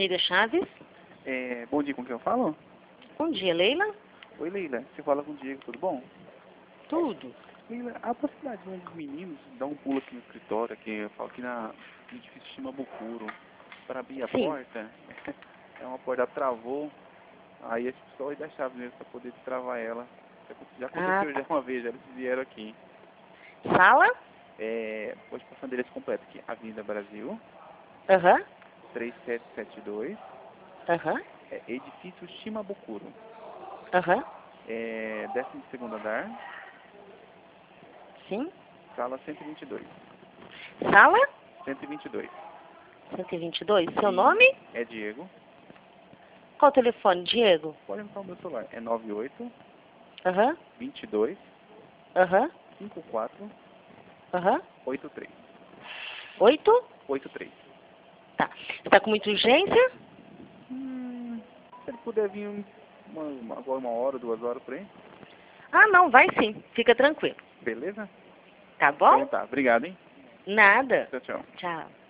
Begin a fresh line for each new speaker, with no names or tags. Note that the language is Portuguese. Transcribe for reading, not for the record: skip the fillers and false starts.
Família Chaves.
Bom dia, com quem eu falo?
Bom dia, Leila.
Oi, Leila. Você fala com o Diego, tudo bom?
Tudo.
Leila, a possibilidade de um dos meninos dar um pulo aqui no escritório, aqui, eu falo aqui no edifício Shimabukuro, para abrir a
Sim.
porta. Uma porta travou, aí a gente precisou dar a chave mesmo para poder destravar ela. Já aconteceu já uma vez, eles vieram aqui.
Sala?
Pode passar o endereço completo aqui. Avenida Brasil,
Aham.
3772,
Aham.
edifício Shimabukuro.
Aham.
12º andar,
Sim.
sala 122.
Sala?
122.
122. Seu nome?
É Diego.
Qual o telefone, Diego?
Pode anotar o meu celular. É 98
Aham.
22
Aham.
54
Aham.
83.
8?
83.
Tá. Está com muita urgência?
Se ele puder vir agora 1 hora, 2 horas por aí.
Ah, não, vai sim. Fica tranquilo.
Beleza?
Tá bom?
Então tá. Obrigado, hein?
Nada.
Tchau, tchau.
Tchau.